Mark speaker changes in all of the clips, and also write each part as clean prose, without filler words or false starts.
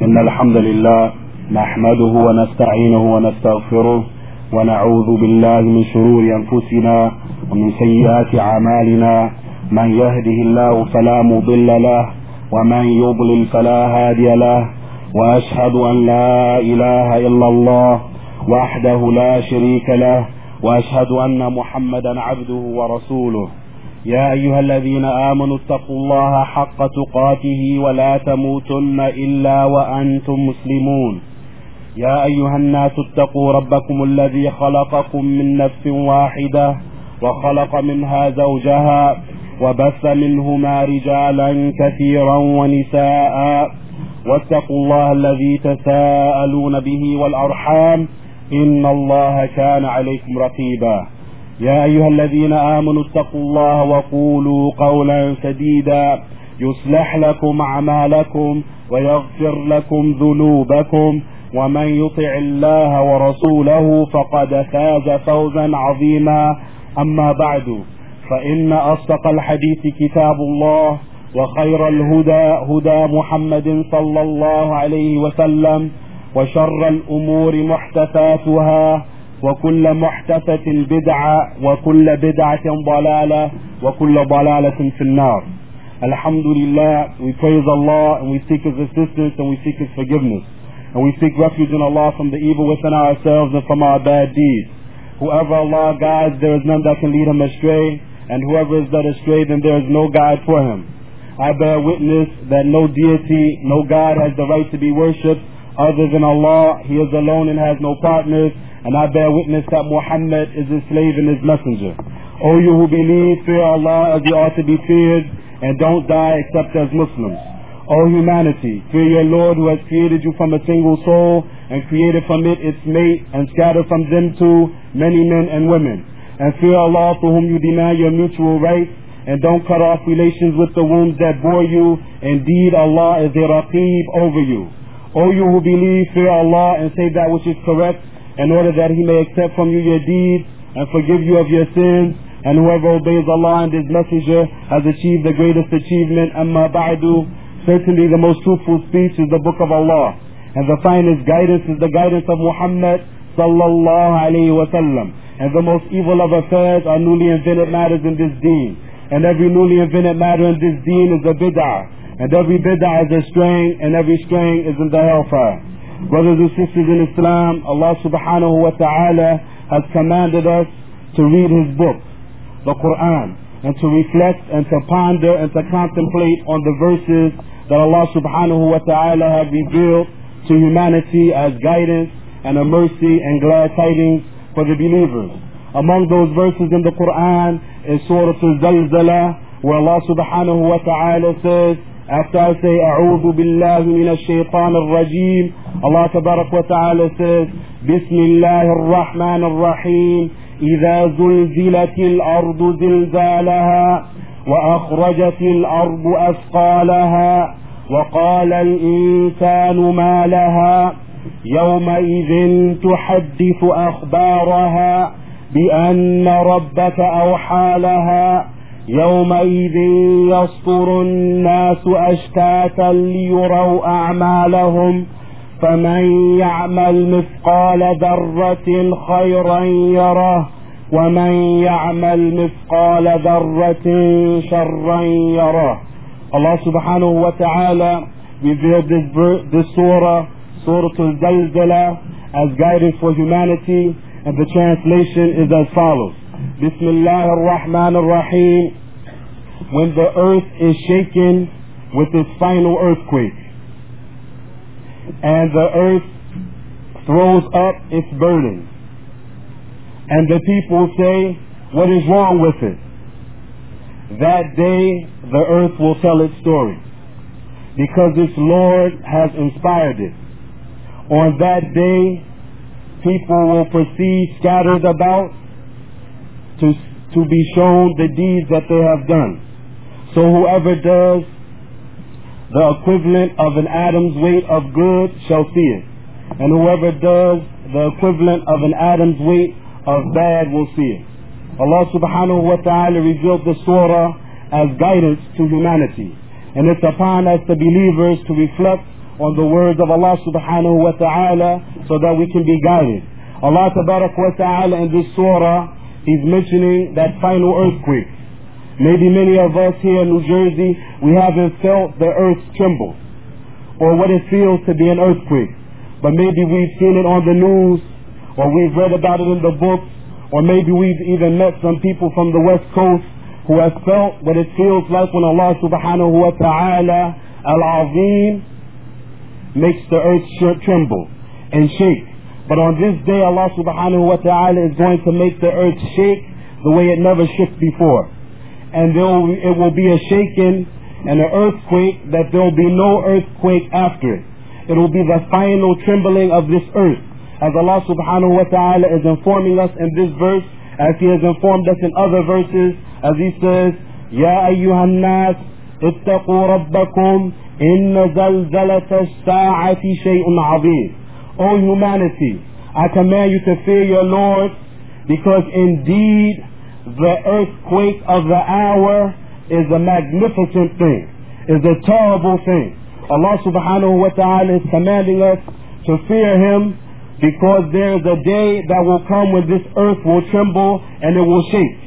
Speaker 1: إن الحمد لله نحمده ونستعينه ونستغفره ونعوذ بالله من شرور أنفسنا ومن سيئات أعمالنا. من يهده الله فلا مضل له ومن يضلل فلا هادي له، وأشهد أن لا إله إلا الله وحده لا شريك له، وأشهد أن محمدا عبده ورسوله. يا أيها الذين آمنوا اتقوا الله حق تقاته ولا تموتن إلا وأنتم مسلمون. يا أيها الناس اتقوا ربكم الذي خلقكم من نفس واحدة وخلق منها زوجها وبث منهما رجالا كثيرا ونساء، واتقوا الله الذي تساءلون به والأرحام إن الله كان عليكم رقيبا. يا أيها الذين آمنوا اتقوا الله وقولوا قولا سديدا يصلح لكم أعمالكم ويغفر لكم ذنوبكم، ومن يطع الله ورسوله فقد فاز فوزا عظيما. أما بعد، فإن أصدق الحديث كتاب الله، وخير الهدى هدى محمد صلى الله عليه وسلم، وشر الأمور محدثاتها، وكل محدثة بدعة، وكل بدعة ضلالة، وكل ضلالة في النار. Alhamdulillah, we praise Allah and we seek His assistance and we seek His forgiveness. And we seek refuge in Allah from the evil within ourselves and from our bad deeds. Whoever Allah guides, there is none that can lead him astray. And whoever is led astray, then there is no guide for him. I bear witness that no deity, no God has the right to be worshipped other than Allah. He is alone and has no partners. And I bear witness that Muhammad is His slave and His messenger. O you who believe, fear Allah as you ought to be feared, and don't die except as Muslims. O humanity, fear your Lord who has created you from a single soul, and created from it its mate, and scattered from them too many men and women. And fear Allah for whom you demand your mutual rights, and don't cut off relations with the wombs that bore you. Indeed, Allah is a Raqib over you. O you who believe, fear Allah and say that which is correct, in order that He may accept from you your deeds and forgive you of your sins. And whoever obeys Allah and His Messenger has achieved the greatest achievement. Amma ba'du, certainly the most truthful speech is the Book of Allah, and the finest guidance is the guidance of Muhammad sallallahu alayhi wa sallam. And the most evil of affairs are newly invented matters in this deen. And every newly invented matter in this deen is a bid'ah. And every bid'ah is a straying, and every straying is in the hellfire. Brothers and sisters in Islam, Allah subhanahu wa ta'ala has commanded us to read His book, the Quran, and to reflect and to ponder and to contemplate on the verses that Allah subhanahu wa ta'ala has revealed to humanity as guidance and a mercy and glad tidings for the believers. Among those verses in the Quran is Surah Al-Zalzalah, where Allah subhanahu wa ta'ala says, after I say A'udhu billahi minash shaitanir rajim, Allah tabarak wa ta'ala says, Bismillahir Rahmanir Rahim, إذا زلزلت الأرض زلزالها وأخرجت الأرض أثقالها وقال الإنسان ما لها يومئذ تحدث أخبارها بأن ربك أوحى لها يومئذ يصدر الناس أشتاتا ليروا أعمالهم فمن يعمل مثقال ذرة خيرا يره ومن يعمل مثقال ذرة شرا يره. Allah subhanahu wa ta'ala revealed this surah, Surah Al-Zalzalah, as guidance for humanity, and the translation is as follows. Bismillah ar-Rahman ar-Rahim. When the earth is shaken with its final earthquake, and the earth throws up its burden, and the people say, what is wrong with it? That day the earth will tell its story, because its Lord has inspired it. On that day people will proceed scattered about to be shown the deeds that they have done. So whoever does the equivalent of an atom's weight of good shall see it, and whoever does the equivalent of an atom's weight of bad will see it. Allah subhanahu wa ta'ala revealed the surah as guidance to humanity, and it's upon us the believers to reflect on the words of Allah subhanahu wa ta'ala so that we can be guided. Allah tabarak wa ta'ala in this surah, He's mentioning that final earthquake. Maybe many of us here in New Jersey, we haven't felt the earth tremble or what it feels to be an earthquake. But maybe we've seen it on the news, or we've read about it in the books, or maybe we've even met some people from the West Coast who have felt what it feels like when Allah subhanahu wa ta'ala al-Azim makes the earth tremble and shake. But on this day, Allah subhanahu wa ta'ala is going to make the earth shake the way it never shook before. And it will be a shaking and an earthquake that there will be no earthquake after it. It will be the final trembling of this earth. As Allah subhanahu wa ta'ala is informing us in this verse, as He has informed us in other verses, as He says, Ya ayyuhan nas, ittaqu rabbakum, inna zalzalata as-sa'ati shay'un 'azim. O humanity, I command you to fear your Lord, because indeed the earthquake of the hour is a magnificent thing, is a terrible thing. Allah subhanahu wa ta'ala is commanding us to fear Him, because there is a day that will come when this earth will tremble and it will shake,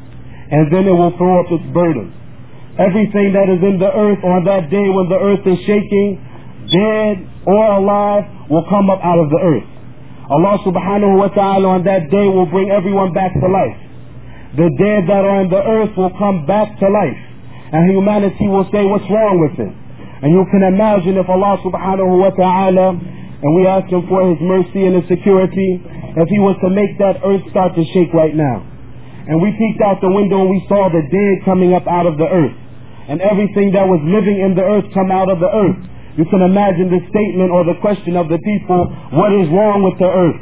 Speaker 1: and then it will throw up its burden. Everything that is in the earth on that day when the earth is shaking, dead or alive, will come up out of the earth. Allah subhanahu wa ta'ala on that day will bring everyone back to life. The dead that are in the earth will come back to life, and humanity will say, what's wrong with it? And you can imagine if Allah subhanahu wa ta'ala, and we ask Him for His mercy and His security, if He was to make that earth start to shake right now. And we peeked out the window and we saw the dead coming up out of the earth, and everything that was living in the earth come out of the earth. You can imagine the statement or the question of the people, what is wrong with the earth?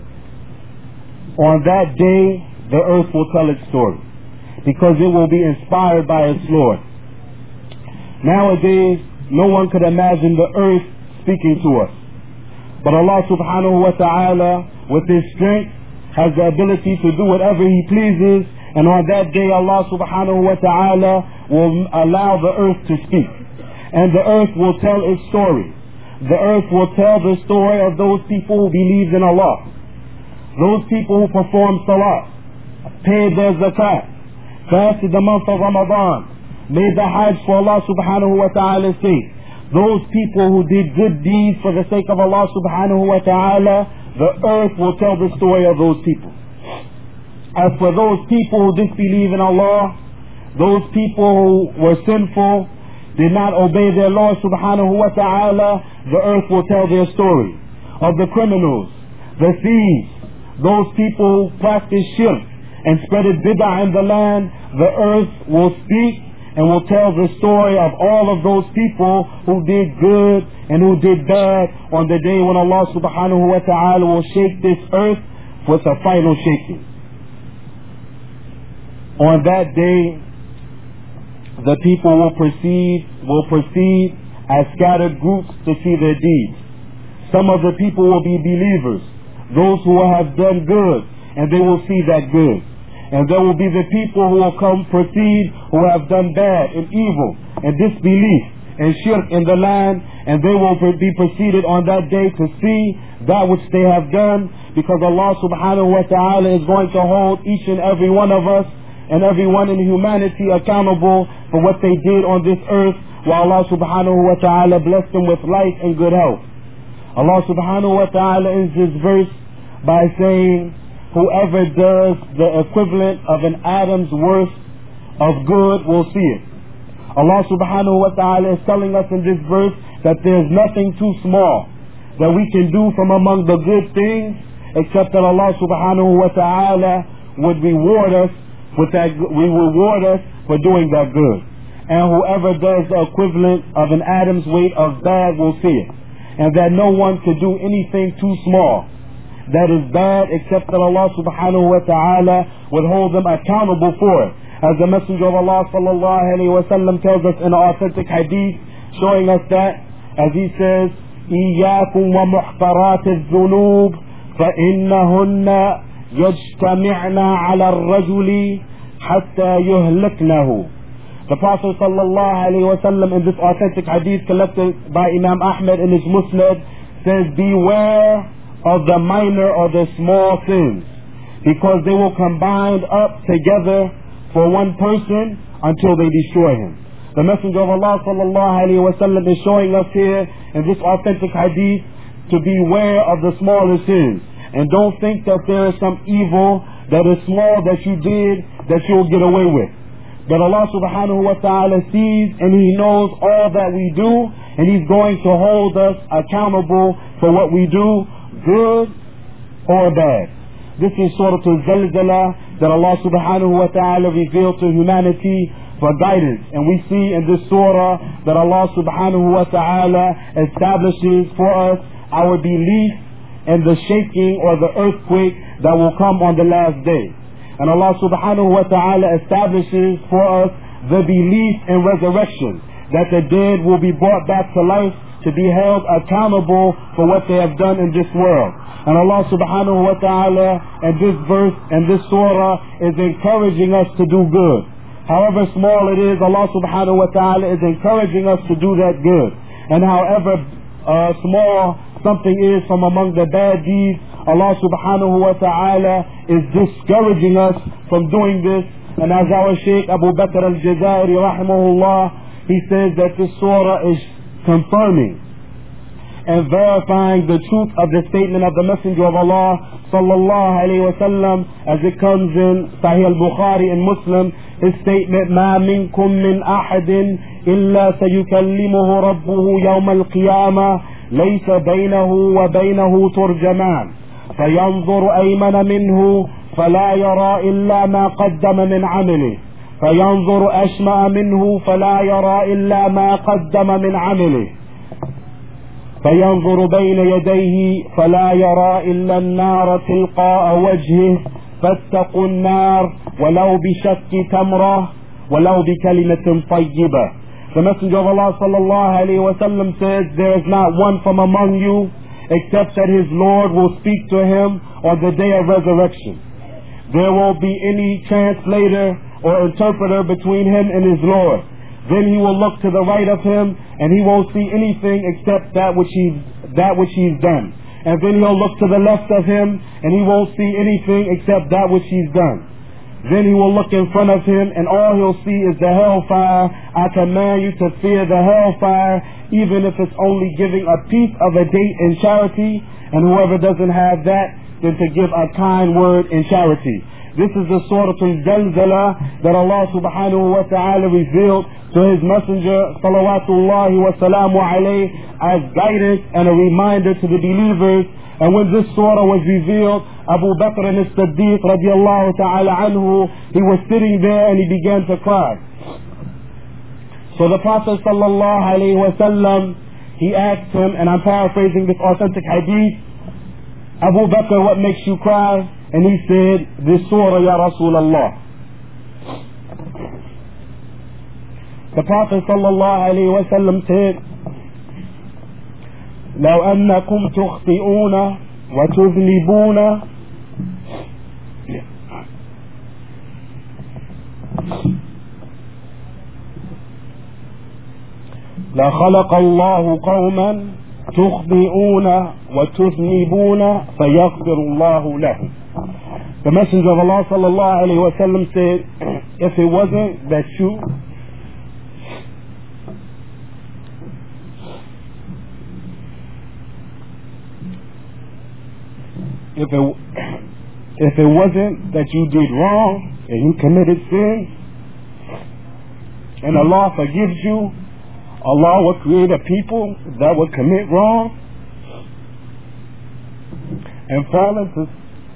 Speaker 1: On that day, the earth will tell its story, because it will be inspired by its Lord. Nowadays, no one could imagine the earth speaking to us. But Allah subhanahu wa ta'ala, with His strength, has the ability to do whatever He pleases. And on that day, Allah subhanahu wa ta'ala will allow the earth to speak. And the earth will tell its story. The earth will tell the story of those people who believed in Allah. Those people who performed salah, paid their zakat, fasted the month of Ramadan, made the hajj for Allah subhanahu wa ta'ala's sake. Those people who did good deeds for the sake of Allah subhanahu wa ta'ala, the earth will tell the story of those people. As for those people who disbelieve in Allah, those people who were sinful, did not obey their Lord subhanahu wa ta'ala, the earth will tell their story. Of the criminals, the thieves, those people who practice shirk and spreaded bid'ah in the land, the earth will speak and will tell the story of all of those people who did good and who did bad on the day when Allah subhanahu wa ta'ala will shake this earth with a final shaking. On that day, the people will proceed as scattered groups to see their deeds. Some of the people will be believers, those who have done good, and they will see that good. And there will be the people who will proceed who have done bad and evil and disbelief and shirk in the land, and they will be proceeded on that day to see that which they have done, because Allah subhanahu wa ta'ala is going to hold each and every one of us and everyone in humanity accountable for what they did on this earth, while Allah subhanahu wa ta'ala blessed them with life and good health. Allah subhanahu wa ta'ala ends this verse by saying, whoever does the equivalent of an atom's worth of good will see it. Allah subhanahu wa ta'ala is telling us in this verse that there is nothing too small that we can do from among the good things, except that Allah subhanahu wa ta'ala would reward us with that. We reward us for doing that good. And whoever does the equivalent of an atom's weight of bad will see it. And that no one could do anything too small that is bad, except that Allah subhanahu wa ta'ala would hold them accountable for it. As the Messenger of Allah sallallahu alayhi wa sallam tells us in an authentic hadith, showing us that, as he says, إِيَّاكُمْ وَمُحْقَرَاتِ الذُّنُوبِ فَإِنَّهُنَّ يَجْتَمِعْنَا عَلَى الرَّجُلِ حَتَّى يُهْلِكْنَهُ. The Prophet sallallahu alaihi wasallam in this authentic hadith collected by Imam Ahmad in his Musnad says, beware of the minor or the small sins, because they will combine up together for one person until they destroy him. The Messenger of Allah sallallahu alaihi wasallam is showing us here in this authentic hadith to beware of the smaller sins. And don't think that there is some evil that is small that you did that you'll get away with. But Allah subhanahu wa ta'ala sees and He knows all that we do, and He's going to hold us accountable for what we do, good or bad. This is Surah Al-Zalzala that Allah subhanahu wa ta'ala revealed to humanity for guidance. And we see in this surah that Allah subhanahu wa ta'ala establishes for us our belief in the shaking or the earthquake that will come on the last day. And Allah subhanahu wa ta'ala establishes for us the belief in resurrection, that the dead will be brought back to life to be held accountable for what they have done in this world. And Allah subhanahu wa ta'ala in this verse and this surah is encouraging us to do good. However small it is, Allah subhanahu wa ta'ala is encouraging us to do that good. And however small something is from among the bad deeds, Allah subhanahu wa ta'ala is discouraging us from doing this. And as our Shaykh Abu Bakr al-Jazairi rahimahullah, he says that this surah is confirming and verifying the truth of the statement of the Messenger of Allah sallallahu alayhi wa sallam, as it comes in Sahih al-Bukhari and Muslim, his statement, مَا مِنْكُم مِّنْ أَحَدٍ إِلَّا سَيُكَلِّمُهُ رَبُّهُ يَوْمَ الْقِيَامَةِ لَيْسَ بَيْنَهُ وَبَيْنَهُ تُرْجَمَانٌ فَيَنْظُرُ أَيْمَنَ مِنْهُ فَلَا يَرَى إِلَّا مَا قَدَّمَ مِنْ عَمِلِهِ فَيَنْظُرُ أَشْمَأَ مِنْهُ فَلَا يَرَى إِلَّا مَا قَدَّمَ مِنْ عَمِلِهِ فينظر بين يديه فلا يرى إلا النار تلقاء وجهه فاتقوا النار ولو بشق تمرة ولو بكلمة طيبة. The Messenger of Allah sallallahu alayhi wa sallam says, there is not one from among you except that his Lord will speak to him on the day of resurrection. There won't be any translator or interpreter between him and his Lord. Then he will look to the right of him, and he won't see anything except that which he's done. And then he'll look to the left of him, and he won't see anything except that which he's done. Then he will look in front of him, and all he'll see is the hellfire. I command you to fear the hellfire, even if it's only giving a piece of a date in charity. And whoever doesn't have that, then to give a kind word in charity. This is the Surah Al-Zalzala that Allah subhanahu wa ta'ala revealed to His Messenger salawatullahi wa salamu alayhi as guidance and a reminder to the believers. And when this surah was revealed, Abu Bakr as-Siddiq radiallahu ta'ala anhu, he was sitting there and he began to cry. So the Prophet sallallahu alayhi wa sallam, he asked him, and I'm paraphrasing this authentic hadith, Abu Bakr, what makes you cry? And he said, this surah, Ya Rasulallah. The Prophet sallallahu alayhi wa sallam said, لو أنكم تخطئون وتذنبون لخلق الله قوما تخطئون وتذنبون فيغفر الله لهم. The Messenger of Allah sallallahu alayhi wa sallam said, if it wasn't that you if it wasn't that you did wrong and you committed sin and Allah forgives you, Allah will create a people that will commit wrong and fall into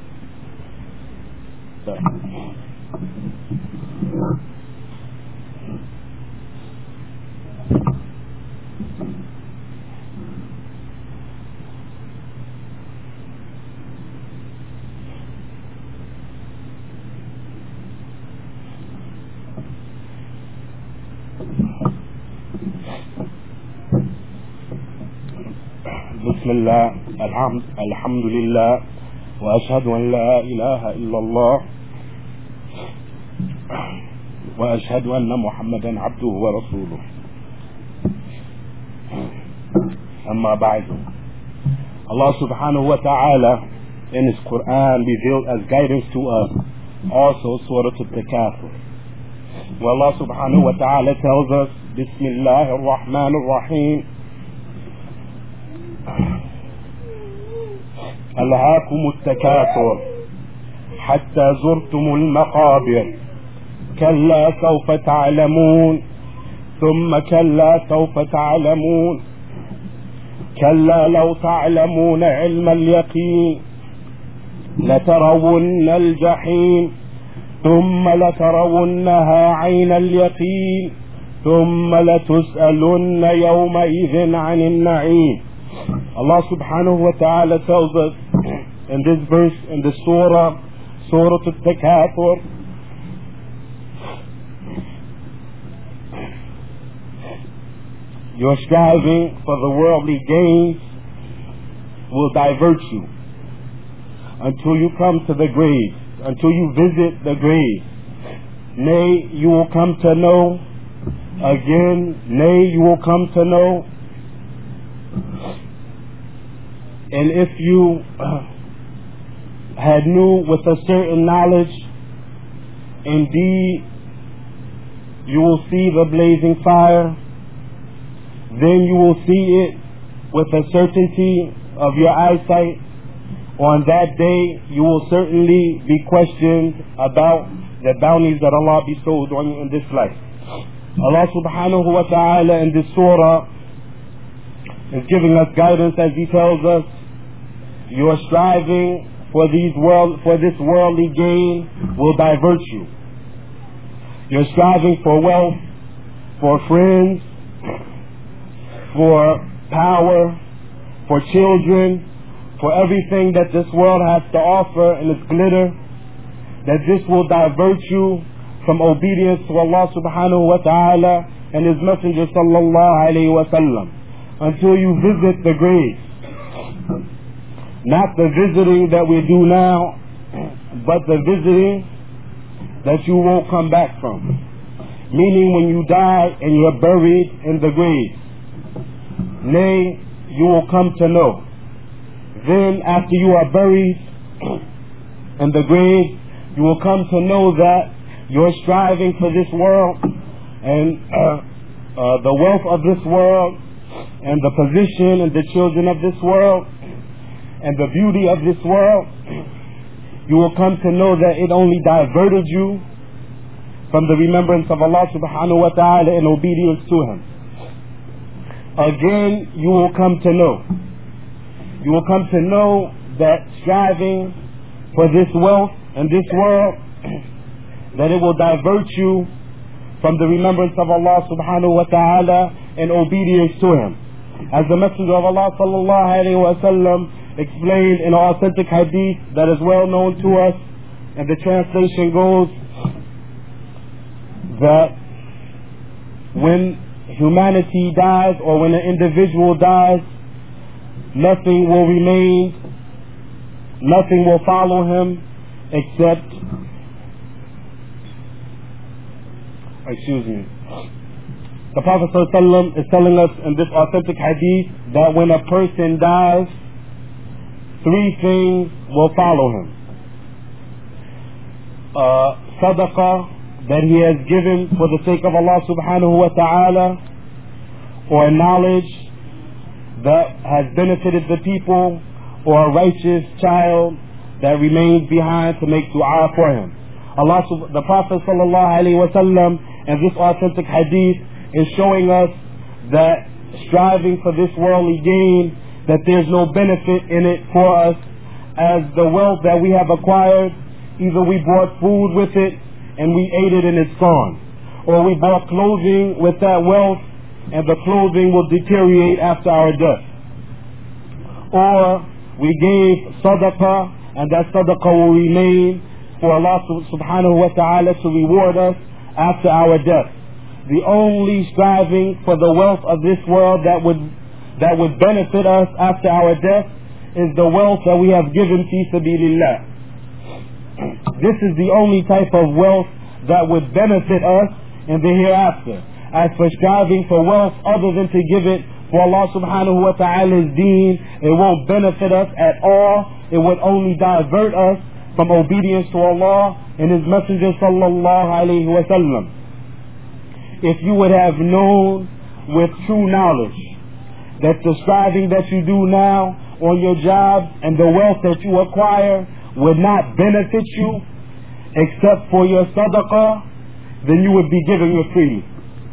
Speaker 1: بسم الله الحمد لله وأشهد أن لا إله إلا الله وأشهد أن محمدا عبده ورسوله أما بعد. Allah subhanahu wa ta'ala in His Quran revealed as guidance to us also Surah Al-Takathur, where Allah subhanahu wa ta'ala tells us, Bismillah ar-Rahman ar-Rahim, ألهاكم التكاثر حتى زرتم المقابر كلا سوف تعلمون ثم كلا سوف تعلمون كلا لو تعلمون علم اليقين لترون الجحيم ثم لترونها عين اليقين ثم لتسألن يومئذ عن النعيم. Allah subhanahu wa ta'ala tells us in this verse, in the Surah Al-Takathur, your striving for the worldly gains will divert you until you come to the grave, until you visit the grave. Nay, you will come to know again, nay, you will come to know. And if you had knew with a certain knowledge, indeed you will see the blazing fire, then you will see it with a certainty of your eyesight. On that day you will certainly be questioned about the bounties that Allah bestowed on you in this life. Allah subhanahu wa ta'ala in this surah is giving us guidance as He tells us, your striving for this worldly gain will divert you. Your striving for wealth, for friends, for power, for children, for everything that this world has to offer in its glitter, that this will divert you from obedience to Allah subhanahu wa ta'ala and His Messenger sallallahu alayhi wa sallam until you visit the grave. Not the visiting that we do now, but the visiting that you won't come back from. Meaning when you die and you're buried in the grave, nay, you will come to know. Then after you are buried in the grave, you will come to know that your striving for this world and the wealth of this world and the position and the children of this world and the beauty of this world, you will come to know that it only diverted you from the remembrance of Allah subhanahu wa ta'ala and obedience to Him. Again, you will come to know. You will come to know that striving for this wealth and this world, that it will divert you from the remembrance of Allah subhanahu wa ta'ala and obedience to Him. As the Messenger of Allah sallallahu alayhi wa sallam explained in an authentic hadith that is well known to us, and the translation goes that when humanity dies or when an individual dies, nothing will remain, nothing will follow him except, the Prophet ﷺ is telling us in this authentic hadith that when a person dies, three things will follow him. Sadaqah that he has given for the sake of Allah subhanahu wa ta'ala, or knowledge that has benefited the people, or a righteous child that remains behind to make dua for him. The Prophet sallallahu alaihi wasallam in this authentic hadith is showing us that striving for this worldly gain, that there's no benefit in it for us, as the wealth that we have acquired, either we bought food with it and we ate it and it's gone, or we bought clothing with that wealth and the clothing will deteriorate after our death, or we gave sadaqah and that sadaqah will remain for Allah subhanahu wa ta'ala to reward us after our death. The only striving for the wealth of this world that would benefit us after our death is the wealth that we have given fi sabilillah. This is the only type of wealth that would benefit us in the hereafter. As for striving for wealth other than to give it for Allah subhanahu wa ta'ala's deen, it won't benefit us at all. It would only divert us from obedience to Allah and His Messenger sallallahu alayhi wa sallam. If you would have known with true knowledge that the striving that you do now on your job and the wealth that you acquire would not benefit you except for your sadaqah, then you would be giving it freely.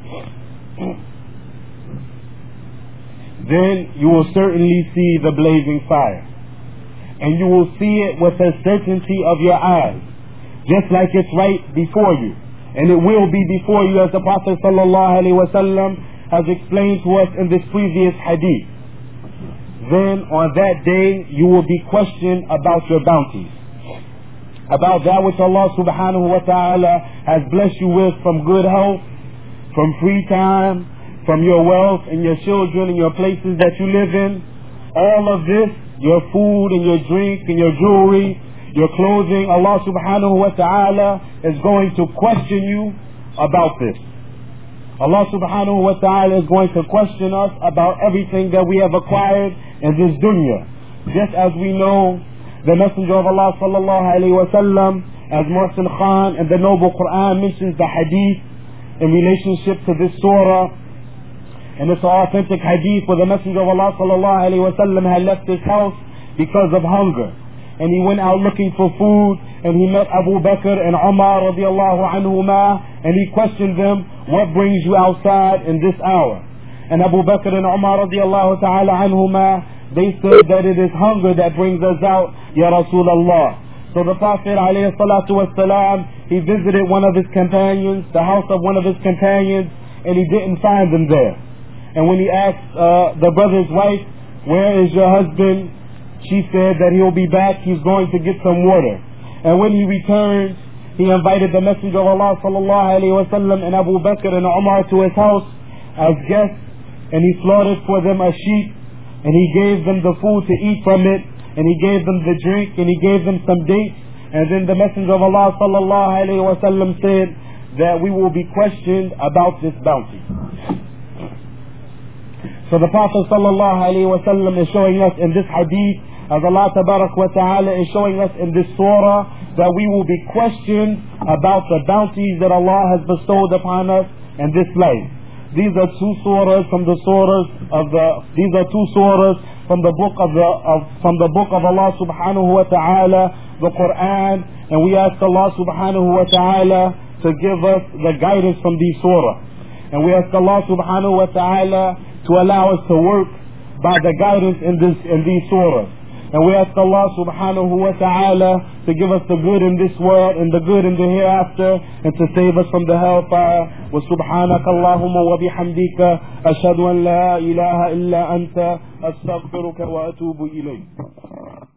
Speaker 1: Then you will certainly see the blazing fire, and you will see it with the certainty of your eyes, just like it's right before you, and it will be before you, as the Prophet sallallahu alaihi wasallam has explained to us in this previous hadith. Then on that day you will be questioned about your bounties, about that which Allah subhanahu wa ta'ala has blessed you with from good health, from free time, from your wealth and your children and your places that you live in. All of this, your food and your drink and your jewelry, your clothing, Allah subhanahu wa ta'ala is going to question you about this. Allah subhanahu wa ta'ala is going to question us about everything that we have acquired in this dunya. Just as we know the Messenger of Allah sallallahu alayhi wa sallam, as Muhsin Khan and the Noble Quran mentions the hadith in relationship to this surah, and it's an authentic hadith where the Messenger of Allah sallallahu alayhi wa sallam had left his house because of hunger, and he went out looking for food, and he met Abu Bakr and Umar radiallahu anhuma, and he questioned them, what brings you outside in this hour? And Abu Bakr and Umar radiallahu ta'ala anhuma, they said that it is hunger that brings us out, Ya Rasulullah. So the Prophet alayhi salatu wasalam, he visited one of his companions, the house of one of his companions, and he didn't find them there. And when he asked the brother's wife, where is your husband? She said that he'll be back, he's going to get some water. And when he returned, he invited the Messenger of Allah sallallahu alayhi wa sallam and Abu Bakr and Umar to his house as guests, and he slaughtered for them a sheep, and he gave them the food to eat from it, and he gave them the drink, and he gave them some dates. And then the Messenger of Allah sallallahu alayhi wa sallam said that we will be questioned about this bounty. So the Prophet sallallahu alayhi wa sallam is showing us in this hadith, as Allah tabarak wa ta'ala is showing us in this surah, that we will be questioned about the bounties that Allah has bestowed upon us in this life. These are two surahs from the book of Allah subhanahu wa ta'ala, the Quran, and we ask Allah subhanahu wa ta'ala to give us the guidance from these surahs. And we ask Allah subhanahu wa ta'ala to allow us to work by the guidance in these surahs. And we ask Allah subhanahu wa ta'ala to give us the good in this world and the good in the hereafter, and to save us from the hellfire. Wa subhanaka Allahumma wa bihamdika ashhadu an la ilaha illa anta astaghfiruka wa atubu ilayk.